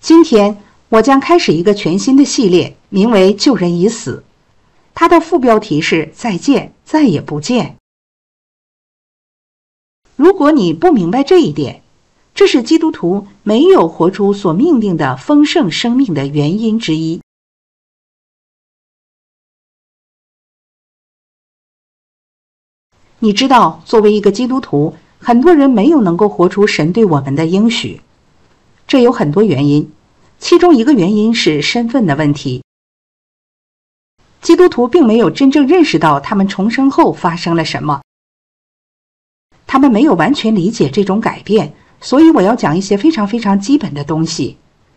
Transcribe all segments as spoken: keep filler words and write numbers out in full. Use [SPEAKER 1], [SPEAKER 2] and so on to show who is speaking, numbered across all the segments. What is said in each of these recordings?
[SPEAKER 1] 今天我将开始一个全新的系列，名为救人已死。它的副标题是再见，再也不见。如果你不明白这一点，这是基督徒没有活出所命定的丰盛生命的原因之一。你知道，作为一个基督徒，很多人没有能够活出神对我们的应许。这有很多原因，其中一个原因是身份的问题。基督徒并没有真正认识到他们重生后发生了什么，他们没有完全理解这种改变，所以我要讲一些非常非常基本的东西。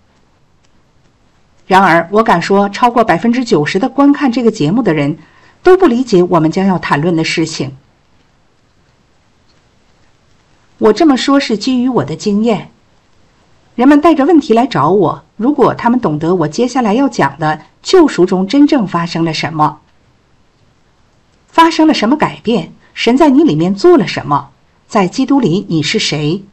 [SPEAKER 1] 然而，我敢说，超过百分之九十的观看这个节目的人都不理解我们将要谈论的事情。我这么说是基于我的经验。人们带着问题来找我，如果他们懂得我接下来要讲的救赎中真正发生了什么，发生了什么改变，神在你里面做了什么，在基督里你是谁。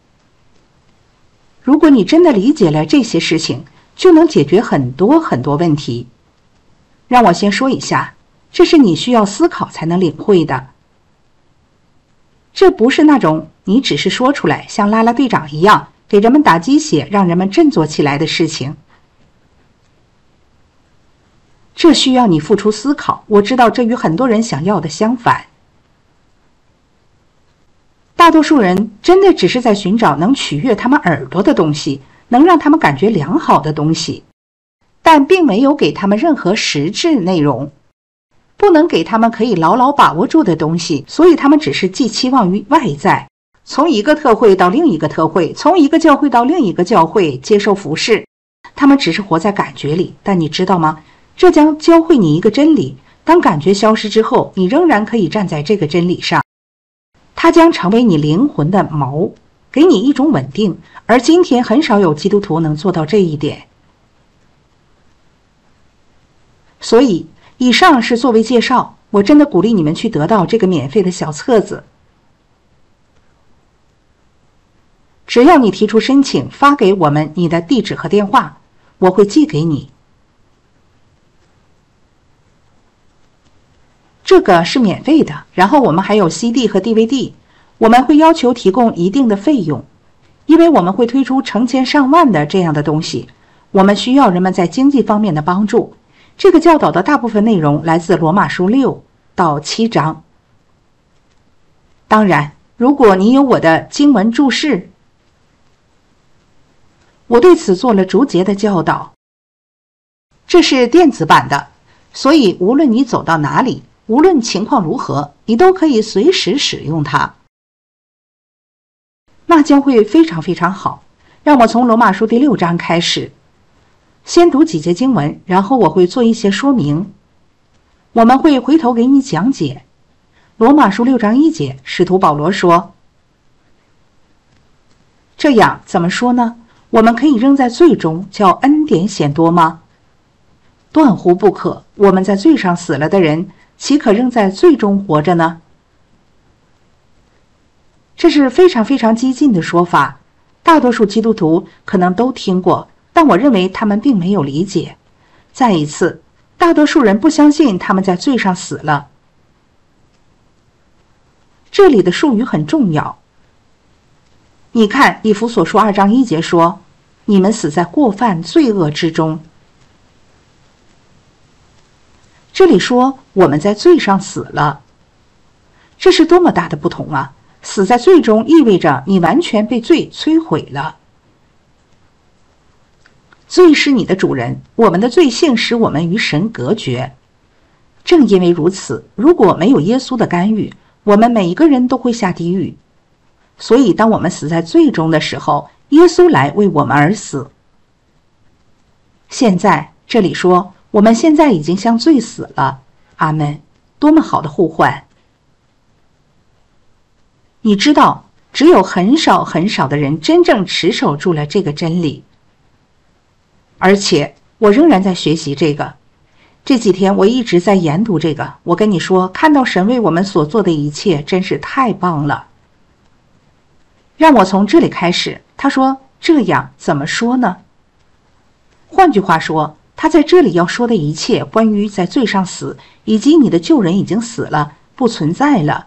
[SPEAKER 1] 如果你真的理解了这些事情，就能解决很多很多问题。让我先说一下，这是你需要思考才能领会的。这不是那种你只是说出来，像啦啦队长一样给人们打鸡血，让人们振作起来的事情。这需要你付出思考，我知道这与很多人想要的相反。大多数人真的只是在寻找能取悦他们耳朵的东西，能让他们感觉良好的东西，但并没有给他们任何实质内容，不能给他们可以牢牢把握住的东西，所以他们只是寄期望于外在，从一个特会到另一个特会，从一个教会到另一个教会接受服侍。他们只是活在感觉里，但你知道吗？这将教会你一个真理，当感觉消失之后，你仍然可以站在这个真理上，它将成为你灵魂的锚，给你一种稳定，而今天很少有基督徒能做到这一点。所以以上是作为介绍，我真的鼓励你们去得到这个免费的小册子。只要你提出申请，发给我们你的地址和电话，我会寄给你。这个是免费的，然后我们还有 C D 和 D V D， 我们会要求提供一定的费用，因为我们会推出成千上万的这样的东西，我们需要人们在经济方面的帮助。这个教导的大部分内容来自罗马书六到七章。当然，如果你有我的经文注释，我对此做了逐节的教导。这是电子版的，所以无论你走到哪里，无论情况如何，你都可以随时使用它。那将会非常非常好。让我从罗马书第六章开始，先读几节经文，然后我会做一些说明。我们会回头给你讲解。罗马书六章一节，使徒保罗说：这样怎么说呢？我们可以扔在罪中，叫恩典显多吗？断乎不可。我们在罪上死了的人，岂可仍在罪中活着呢？这是非常非常激进的说法，大多数基督徒可能都听过，但我认为他们并没有理解。再一次，大多数人不相信他们在罪上死了。这里的术语很重要。你看以弗所书二章一节说，你们死在过犯罪恶之中。这里说我们在罪上死了，这是多么大的不同啊！死在罪中意味着你完全被罪摧毁了。罪是你的主人，我们的罪性使我们与神隔绝。正因为如此，如果没有耶稣的干预，我们每一个人都会下地狱。所以当我们死在罪中的时候，耶稣来为我们而死。现在这里说我们现在已经向罪死了。阿们，多么好的互换。你知道，只有很少很少的人真正持守住了这个真理。而且我仍然在学习这个。这几天我一直在研读这个。我跟你说，看到神为我们所做的一切真是太棒了。让我从这里开始。他说，这样怎么说呢？ 换句话说，他在这里要说的一切关于在罪上死，以及你的旧人已经死了，不存在了。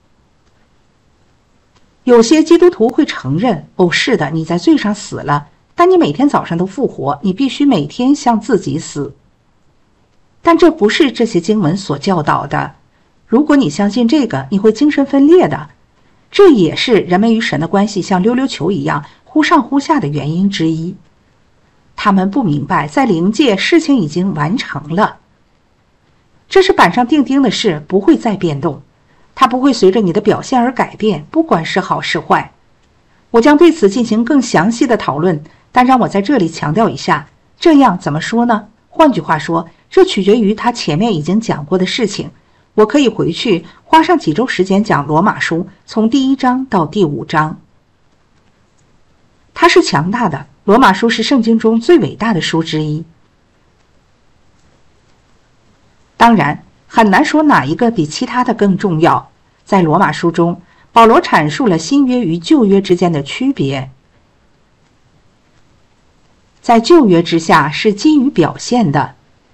[SPEAKER 1] 有些基督徒会承认，哦，是的，你在罪上死了，但你每天早上都复活，你必须每天向自己死。但这不是这些经文所教导的。如果你相信这个，你会精神分裂的。这也是人们与神的关系像溜溜球一样忽上忽下的原因之一。他们不明白，在灵界事情已经完成了，这是板上钉钉的事，不会再变动，它不会随着你的表现而改变，不管是好是坏。我将对此进行更详细的讨论，但让我在这里强调一下，这样怎么说呢？换句话说，这取决于他前面已经讲过的事情。我可以回去花上几周时间讲罗马书，从第一章到第五章。它是强大的，罗马书是圣经中最伟大的书之一。当然，很难说哪一个比其他的更重要。在罗马书中，保罗阐述了新约与旧约之间的区别。在旧约之下是基于表现的。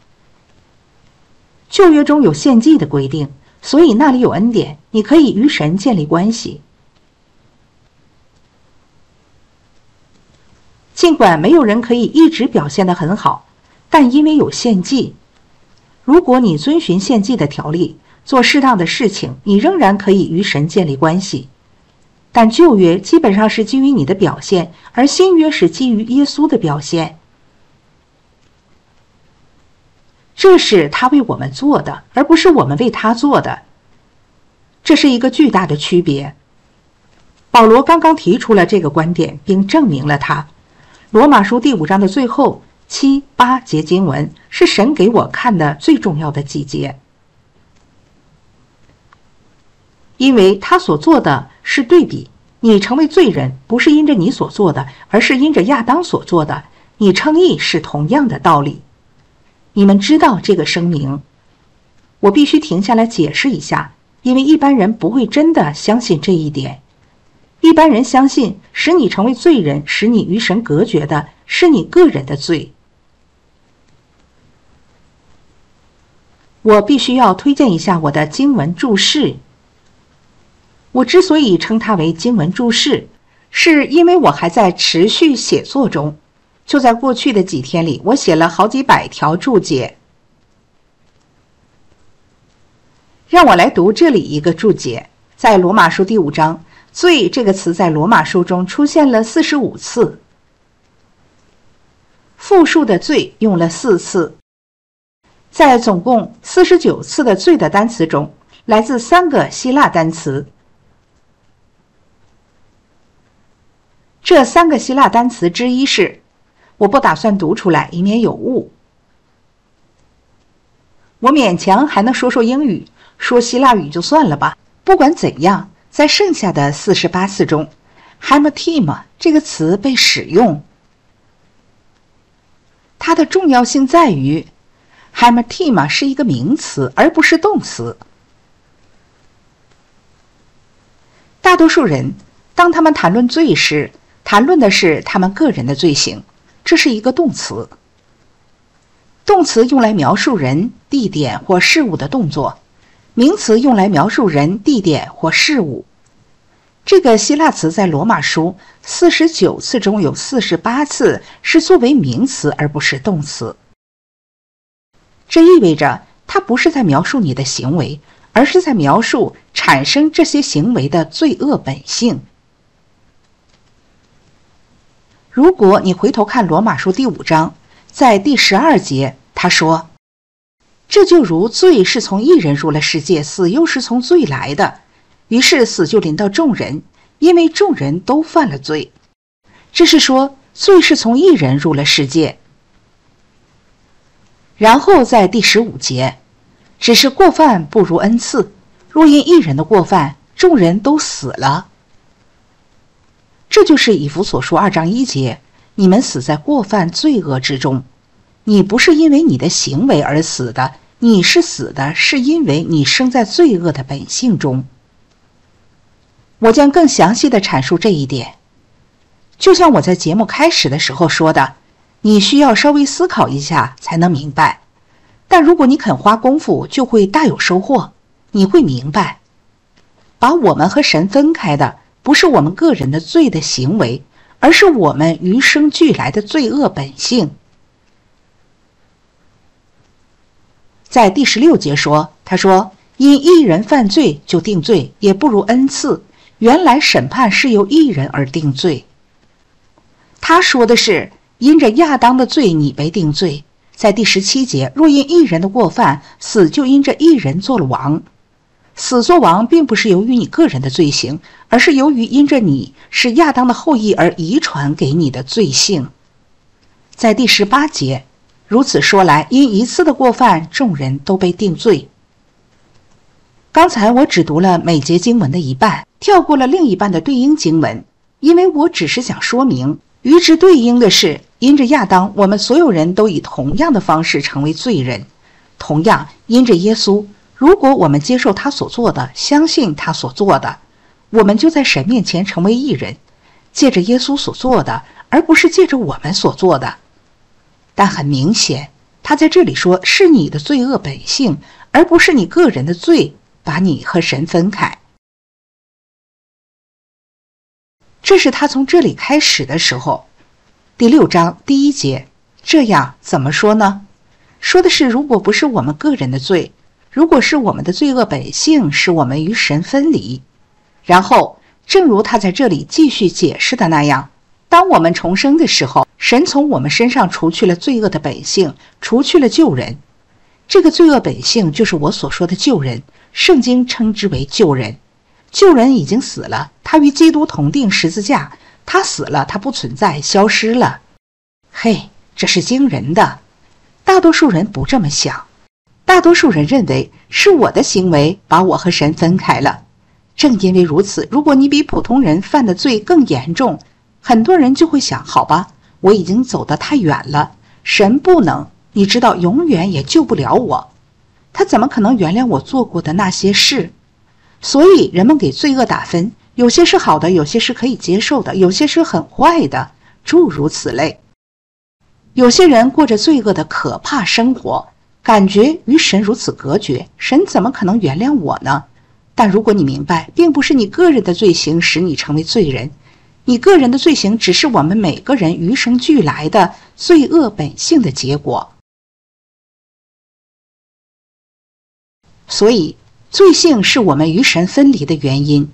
[SPEAKER 1] 旧约中有献祭的规定，所以那里有恩典，你可以与神建立关系。尽管没有人可以一直表现得很好，但因为有献祭，如果你遵循献祭的条例，做适当的事情，你仍然可以与神建立关系。但旧约基本上是基于你的表现，而新约是基于耶稣的表现。这是他为我们做的，而不是我们为他做的。这是一个巨大的区别。保罗刚刚提出了这个观点，并证明了它。罗马书第五章的最后七八节经文是神给我看的最重要的几节，因为他所做的是对比。你成为罪人，不是因着你所做的，而是因着亚当所做的。你称义是同样的道理。你们知道这个声明，我必须停下来解释一下，因为一般人不会真的相信这一点。一般人相信使你成为罪人，使你与神隔绝的是你个人的罪。我必须要推荐一下我的经文注释。我之所以称它为经文注释，是因为我还在持续写作中。就在过去的几天里，我写了好几百条注解。让我来读这里一个注解。在罗马书第五章，罪这个词在罗马书中出现了四十五次，复数的罪用了四次。在总共四十九次的罪的单词中，来自三个希腊单词。这三个希腊单词之一是，我不打算读出来，以免有误。我勉强还能说说英语，说希腊语就算了吧。不管怎样，在剩下的四十八次中 hamartima 这个词被使用。它的重要性在于 hamartima 是一个名词，而不是动词。大多数人当他们谈论罪时，谈论的是他们个人的罪行，这是一个动词。动词用来描述人、地点或事物的动作，名词用来描述人、地点或事物。这个希腊词在罗马书四十九次中有四十八次是作为名词而不是动词。这意味着它不是在描述你的行为，而是在描述产生这些行为的罪恶本性。如果你回头看罗马书第五章，在第十二节他说，这就如罪是从一人入了世界，死又是从罪来的，于是死就临到众人，因为众人都犯了罪。这是说罪是从一人入了世界。然后在第十五节，只是过犯不如恩赐，若因一人的过犯，众人都死了。这就是以弗所书二章一节，你们死在过犯罪恶之中。你不是因为你的行为而死的，你是死的是因为你生在罪恶的本性中。我将更详细地阐述这一点。就像我在节目开始的时候说的， 你需要稍微思考一下才能明白。但如果你肯花功夫，就会大有收获。你会明白，把我们和神分开的，不是我们个人的罪的行为，而是我们与生俱来的罪恶本性。在第十六节说，他说，因一人犯罪就定罪，也不如恩赐。原来审判是由一人而定罪。他说的是，因着亚当的罪，你被定罪。在第十七节，若因一人的过犯，死就因着一人做了王。死作王并不是由于你个人的罪行，而是由于因着你是亚当的后裔而遗传给你的罪性。在第十八节，如此说来，因一次的过犯，众人都被定罪。刚才我只读了每节经文的一半，跳过了另一半的对应经文，因为我只是想说明，与之对应的是，因着亚当，我们所有人都以同样的方式成为罪人。同样，因着耶稣，如果我们接受他所做的，相信他所做的，我们就在神面前成为义人，借着耶稣所做的，而不是借着我们所做的。但很明显，他在这里说是你的罪恶本性，而不是你个人的罪把你和神分开。这是他从这里开始的时候。第六章第一节，这样怎么说呢？说的是，如果不是我们个人的罪，如果是我们的罪恶本性使我们与神分离。然后正如他在这里继续解释的那样，当我们重生的时候，神从我们身上除去了罪恶的本性，除去了旧人。这个罪恶本性就是我所说的旧人，圣经称之为旧人。旧人已经死了，他与基督同定十字架，他死了，他不存在，消失了。嘿，这是惊人的。大多数人不这么想，大多数人认为是我的行为把我和神分开了。正因为如此，如果你比普通人犯的罪更严重，很多人就会想，好吧，我已经走得太远了，神不能，你知道，永远也救不了我，他怎么可能原谅我做过的那些事？所以人们给罪恶打分，有些是好的，有些是可以接受的，有些是很坏的，诸如此类。有些人过着罪恶的可怕生活，感觉与神如此隔绝，神怎么可能原谅我呢？但如果你明白，并不是你个人的罪行使你成为罪人，你个人的罪行只是我们每个人与生俱来的罪恶本性的结果。所以罪性是我们与神分离的原因。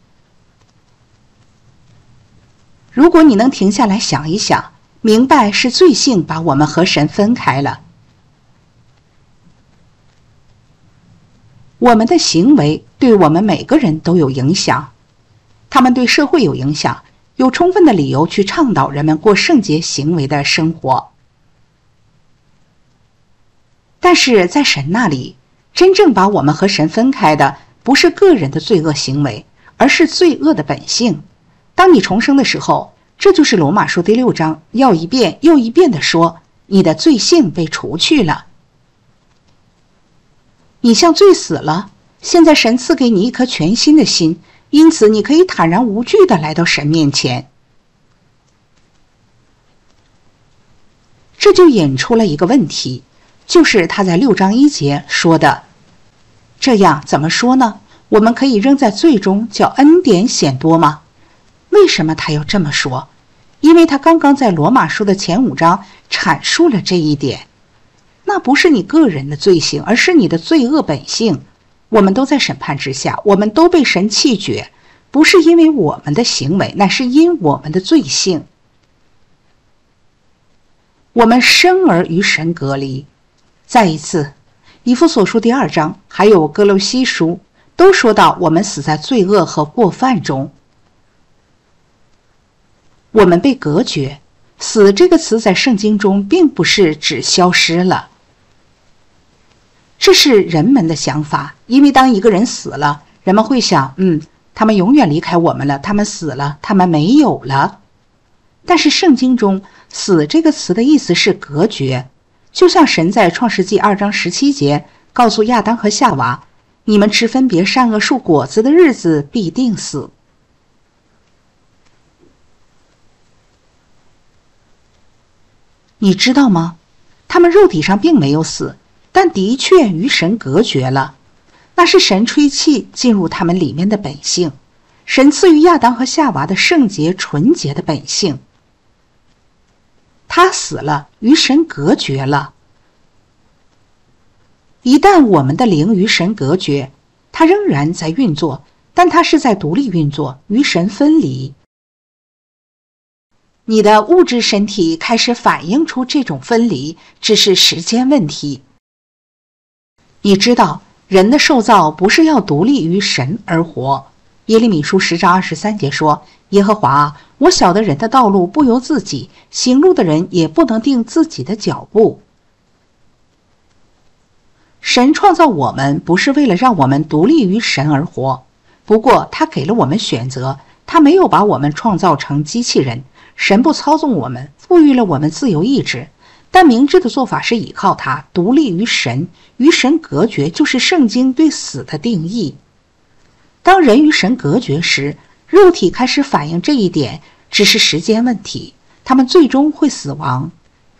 [SPEAKER 1] 如果你能停下来想一想，明白是罪性把我们和神分开了。我们的行为对我们每个人都有影响，他们对社会有影响，有充分的理由去倡导人们过圣洁行为的生活。但是在神那里，真正把我们和神分开的不是个人的罪恶行为，而是罪恶的本性。当你重生的时候，这就是罗马书第六章要一遍又一遍地说，你的罪性被除去了，你向罪死了，现在神赐给你一颗全新的心，因此你可以坦然无惧地来到神面前。这就引出了一个问题，就是他在六章一节说的，这样怎么说呢？我们可以仍在罪中，叫恩典显多吗？为什么他要这么说？因为他刚刚在罗马书的前五章阐述了这一点。那不是你个人的罪行，而是你的罪恶本性。我们都在审判之下，我们都被神弃绝，不是因为我们的行为，乃是因我们的罪性。我们生而与神隔离。再一次，以弗所书第二章还有哥罗西书都说到我们死在罪恶和过犯中，我们被隔绝。死这个词在圣经中并不是指消失了，这是人们的想法。因为当一个人死了，人们会想，嗯，他们永远离开我们了，他们死了，他们没有了。但是圣经中死这个词的意思是隔绝，就像神在创世纪二章十七节告诉亚当和夏娃，你们吃分别善恶树果子的日子必定死。 你知道吗？他们肉体上并没有死，但的确与神隔绝了。那是神吹气进入他们里面的本性，神赐予亚当和夏娃的圣洁纯洁的本性。他死了，与神隔绝了。一旦我们的灵与神隔绝，它仍然在运作，但它是在独立运作，与神分离。你的物质身体开始反映出这种分离，只是时间问题。你知道，人的受造不是要独立于神而活。耶利米书十章二十三节说：耶和华啊，我晓得人的道路不由自己，行路的人也不能定自己的脚步。神创造我们不是为了让我们独立于神而活，不过他给了我们选择，他没有把我们创造成机器人。神不操纵我们，赋予了我们自由意志，但明智的做法是倚靠他，独立于神，与神隔绝，就是圣经对死的定义。当人与神隔绝时，肉体开始反映这一点，只是时间问题，他们最终会死亡。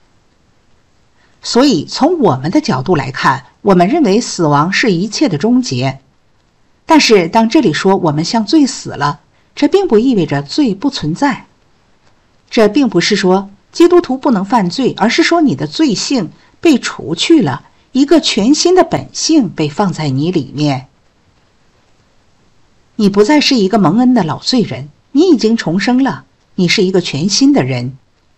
[SPEAKER 1] 所以从我们的角度来看，我们认为死亡是一切的终结。但是当这里说我们向罪死了，这并不意味着罪不存在。这并不是说基督徒不能犯罪，而是说你的罪性被除去了，一个全新的本性被放在你里面。你不再是一个蒙恩的老罪人，你已经重生了，你是一个全新的人。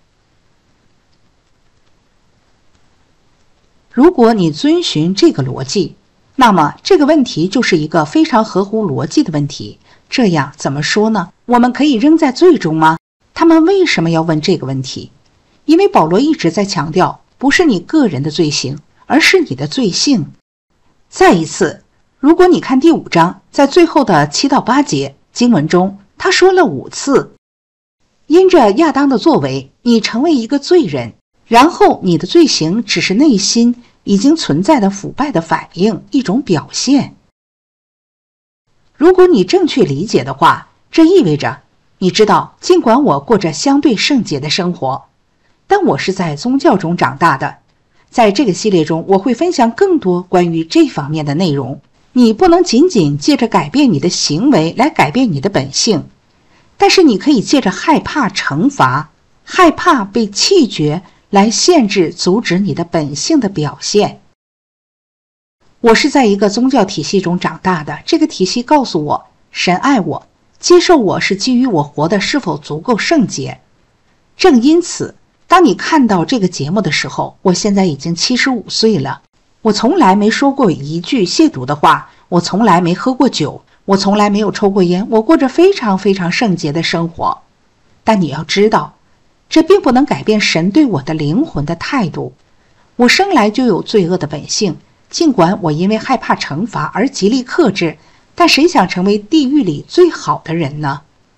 [SPEAKER 1] 如果你遵循这个逻辑，那么这个问题就是一个非常合乎逻辑的问题。这样怎么说呢？我们可以扔在罪中吗？他们为什么要问这个问题？因为保罗一直在强调，不是你个人的罪行，而是你的罪性。再一次，如果你看第五章，在最后的七到八节经文中，他说了五次，因着亚当的作为，你成为一个罪人，然后你的罪行只是内心已经存在的腐败的反应，一种表现。如果你正确理解的话，这意味着你知道，尽管我过着相对圣洁的生活，但我是在宗教中长大的。在这个系列中，我会分享更多关于这方面的内容。你不能仅仅借着改变你的行为来改变你的本性，但是你可以借着害怕惩罚、害怕被弃绝来限制、阻止你的本性的表现。我是在一个宗教体系中长大的，这个体系告诉我，神爱我，接受我是基于我活得是否足够圣洁。正因此，当你看到这个节目的时候，我现在已经七十五岁了。我从来没说过一句亵渎的话，我从来没喝过酒，我从来没有抽过烟，我过着非常非常圣洁的生活。但你要知道，这并不能改变神对我的灵魂的态度。我生来就有罪恶的本性，尽管我因为害怕惩罚而极力克制，但谁想成为地狱里最好的人呢？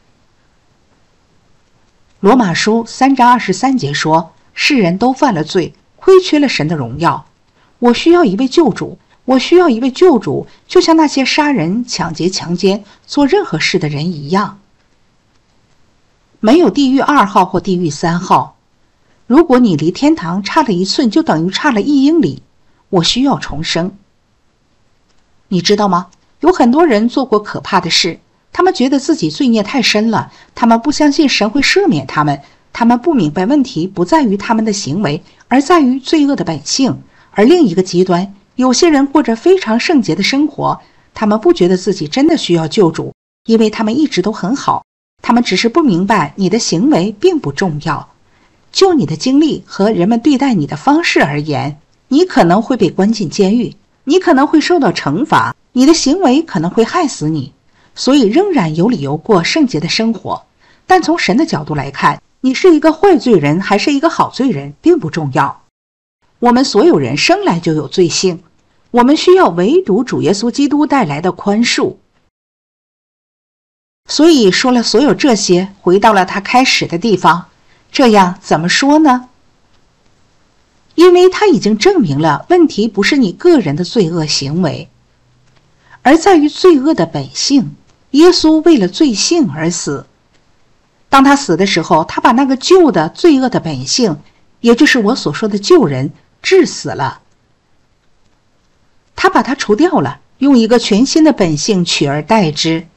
[SPEAKER 1] 罗马书三章二十三节说，世人都犯了罪，亏缺了神的荣耀。我需要一位救主，我需要一位救主，就像那些杀人、抢劫、强奸、做任何事的人一样。没有地狱二号或地狱三号。如果你离天堂差了一寸，就等于差了一英里。我需要重生。你知道吗？有很多人做过可怕的事，他们觉得自己罪孽太深了，他们不相信神会赦免他们，他们不明白问题不在于他们的行为，而在于罪恶的本性。而另一个极端，有些人过着非常圣洁的生活，他们不觉得自己真的需要救主，因为他们一直都很好，他们只是不明白你的行为并不重要。就你的经历和人们对待你的方式而言，你可能会被关进监狱，你可能会受到惩罚，你的行为可能会害死你，所以仍然有理由过圣洁的生活。但从神的角度来看，你是一个坏罪人还是一个好罪人并不重要。我们所有人生来就有罪性，我们需要唯独主耶稣基督带来的宽恕。所以说了所有这些，回到了他开始的地方。这样怎么说呢？因为他已经证明了问题不是你个人的罪恶行为，而在于罪恶的本性。耶稣为了罪性而死。当他死的时候，他把那个旧的罪恶的本性也就是我所说的救人，治死了。他把它除掉了，用一个全新的本性取而代之。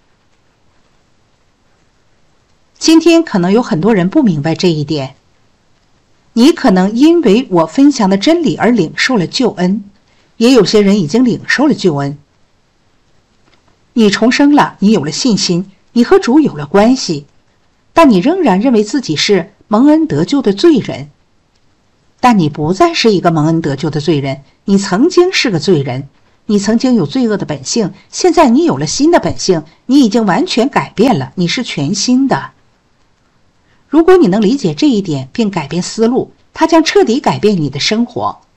[SPEAKER 1] 今天可能有很多人不明白这一点，你可能因为我分享的真理而领受了救恩，也有些人已经领受了救恩。你重生了，你有了信心，你和主有了关系，但你仍然认为自己是蒙恩得救的罪人。但你不再是一个蒙恩得救的罪人，你曾经是个罪人，你曾经有罪恶的本性，现在你有了新的本性，你已经完全改变了，你是全新的。如果你能理解这一点并改变思路，它将彻底改变你的生活。